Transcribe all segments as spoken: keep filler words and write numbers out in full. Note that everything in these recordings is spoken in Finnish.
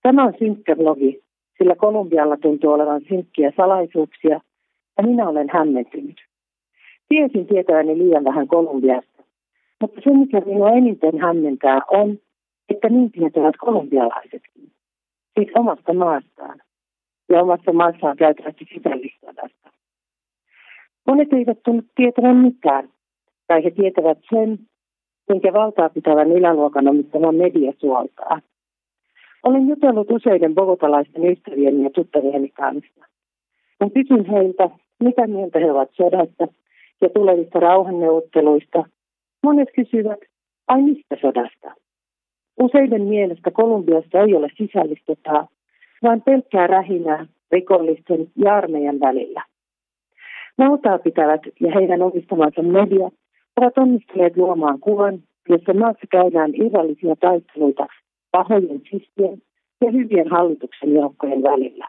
Tämä on synkkä vlogi, sillä Kolumbialla tuntuu olevan synkkiä salaisuuksia ja minä olen hämmentynyt. Tiesin tietäväni liian vähän Kolumbiasta, mutta se mikä minua eniten hämmentää on, että niin tietävät kolumbialaisetkin, siis omasta maastaan ja omassa maassaan käytävästi sisällissodasta. Monet eivät tunnu tietävän mitään, tai he tietävät sen, minkä valtaa pitävän yläluokan omistavan media suoltaa. Olen jutellut useiden bogotalaisten ystävieni ja tuttavieni kanssa. Kun kysyn heiltä, mitä mieltä he ovat sodasta ja tulevista rauhanneuvotteluista, monet kysyvät, ai mistä sodasta? Useiden mielestä Kolumbiassa ei ole sisällissotaa, vaan pelkkää rähinää rikollisten ja armeijan välillä. Valtaa pitävät ja heidän omistamansa media ovat onnistuneet luomaan kuvan, jossa maassa käydään irrallisia taisteluita pahojen sissien ja hyvien hallituksen joukkojen välillä.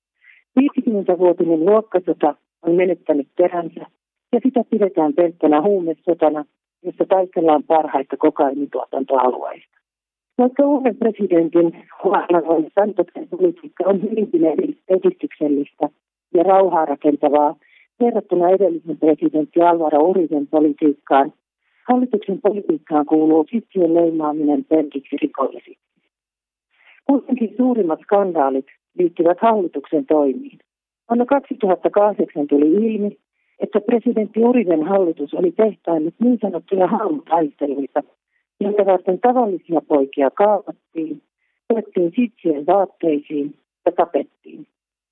viisikymmenvuotinen luokkasota on menettänyt teränsä ja sitä pidetään pelkkänä huumesotana, jossa taistellaan parhaista kokainituotantoalueista. Vaikka uuden presidentin Juan Santoksen politiikka on hyvinkin edistyksellistä ja rauhaa rakentavaa verrattuna edellisen presidentti Alvaro Uribén politiikkaan, hallituksen politiikkaan kuuluu sissien leimaaminen pelkiksi rikollisiksi. Kuitenkin suurimmat skandaalit liittyvät hallituksen toimiin. Vuonna kaksituhattakahdeksan tuli ilmi, että presidentti Uribén hallitus oli tehtaillut niin sanottuja haamutaisteluita, jonka varten tavallisia poikia kaapattiin, tuettiin sitsien vaatteisiin ja tapettiin.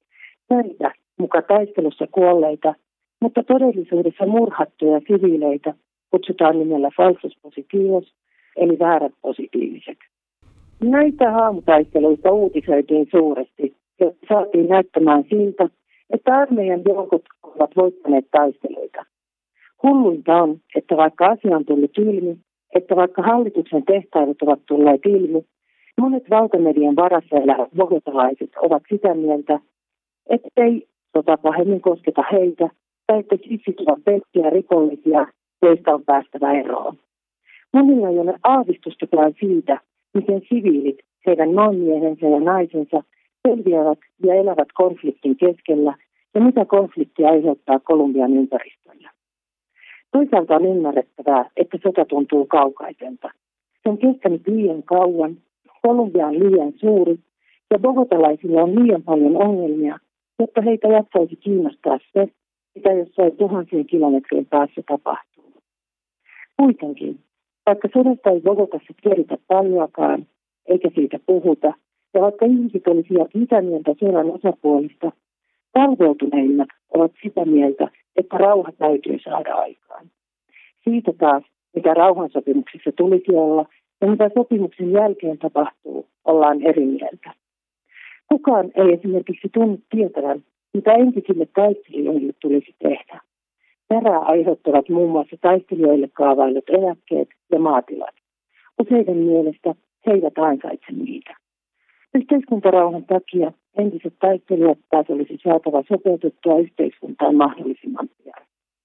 Näitä muka taistelussa kuolleita, mutta todellisuudessa murhattuja siviileitä kutsutaan nimellä falsos positivos, eli väärät positiiviset. Näitä haamutaisteluita uutisoitiin suuresti, ja saatiin näyttämään siltä, että armeijan joukot ovat voittaneet taisteluita. Hulluinta on, että vaikka asia on tullut ilmi, että vaikka hallituksen tehtailut ovat tulleet ilmi, monet valtamedian varassa elävät bogotalaiset ovat sitä mieltä, ettei sota pahemmin kosketa heitä, tai että sissit ovat pelkkiä rikollisia, joista on päästävä eroon. Monilla ei ole aavistustakaan siitä, miten siviilit, heidän maanmiehensä ja naisensa, selviävät ja elävät konfliktin keskellä, ja mitä konflikti aiheuttaa Kolumbian ympäristöllä. Toisaalta on ymmärrettävää, että sota tuntuu kaukaiselta. Se on kestänyt liian kauan, Kolumbia on liian suuri, ja bogotalaisilla on liian paljon ongelmia, jotta heitä jaksaisi kiinnostaa se, mitä jossain tuhansien kilometrien päässä tapahtuu. Kuitenkin, vaikka sodasta ei Bogotassa tiedetä paljoakaan, eikä siitä puhuta, ja vaikka ihmiset olisivat mitä mieltä sodan osapuolista, valveutuneimmat ovat sitä mieltä, että rauha täytyy saada aikaan. Siitä taas, mitä rauhansopimuksessa tulisi olla ja mitä sopimuksen jälkeen tapahtuu, ollaan eri mieltä. Kukaan ei esimerkiksi tunnu tietävän, mitä entisille taistelijoille tulisi tehdä. Perää aiheuttavat muun muassa taistelijoille kaavailut eläkkeet ja maatilat. Useiden mielestä he eivät ansaitse niitä. Yhteiskuntarauhan takia entiset taistelijat taas olisi saatava sopeutettua yhteiskuntaan mahdollisimman pian.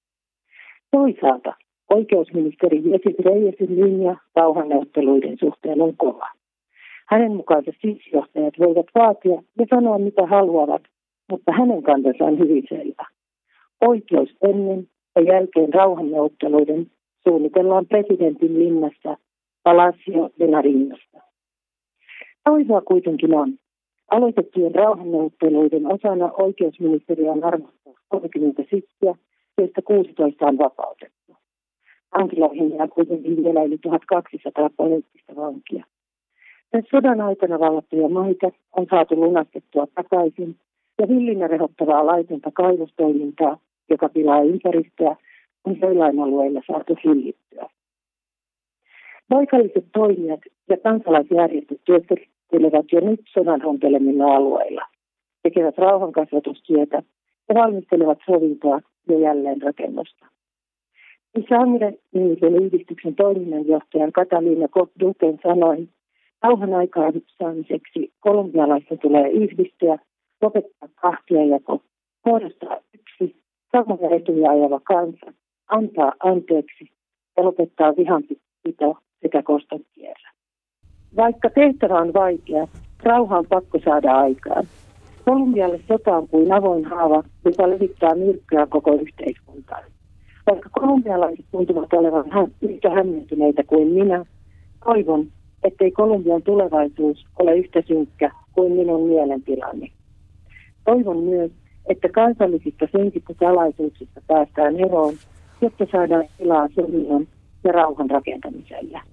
Toisaalta oikeusministeri Yesid Reyesin linja rauhanneuvotteluiden suhteen on kova. Hänen mukaansa sisjohtajat voivat vaatia ja sanoa mitä haluavat, mutta hänen kantansa on hyvin selvä. Oikeus ennen ja jälkeen rauhanneuvotteluiden suunnitellaan presidentin linnassa Palacio de Nariñosta. Toivoa kuitenkin on. Aloitettujen rauhanneuvotteluiden osana oikeusministeriö on arvostaa kolmekymmentä sitsiä, joista kuusitoista on vapautettu. Vankiloihin jää kuitenkin vielä yli tuhatkaksisataa poliittista vankia. Myös sodan aikana vallattuja maita on saatu lunastettua takaisin ja villinä rehottavaa laitonta kaivostoimintaa, joka pilaa ympäristöä, on joillain alueilla saatu hillittyä. Paikalliset toimijat ja kansalaisjärjestöt työskentelevät jo nyt sodan rompelemilla alueilla, tekevät rauhankasvatustyötä ja valmistelevat sovintoa ja jälleenrakennusta. Isamire-nimisen yhdistyksen toiminnanjohtajan Catalina Duquen sanoi, rauhan aikaan saamiseksi kolumbialaisten tulee yhdistyä, lopettaa kahtiajako, muodostaa yksi, samoja etuja ajava kansa, antaa anteeksi ja lopettaa vihanpito sekä koston kierrä. Vaikka tehtävä on vaikea, Rauha on pakko saada aikaan. Kolumbialle sota on kuin avoin haava, joka levittää myrkkyä koko yhteiskuntaan. Vaikka kolumbialaiset tuntuvat olevan yhtä hämmentyneitä kuin minä, toivon, ettei Kolumbian tulevaisuus ole yhtä synkkä kuin minun mielentilani. Toivon myös, että kansallisista synkistä salaisuuksista päästään eroon, jotta saadaan tilaa sovinnon ja rauhan rakentamiselle.